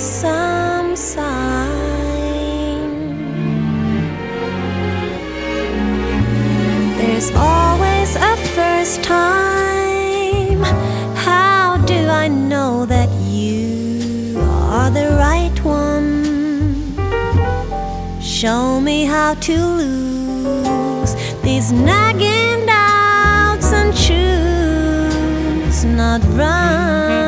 some sign. There's always a first time. How do I know that you are the right one? Show me how to lose these nagging doubts and choose not run.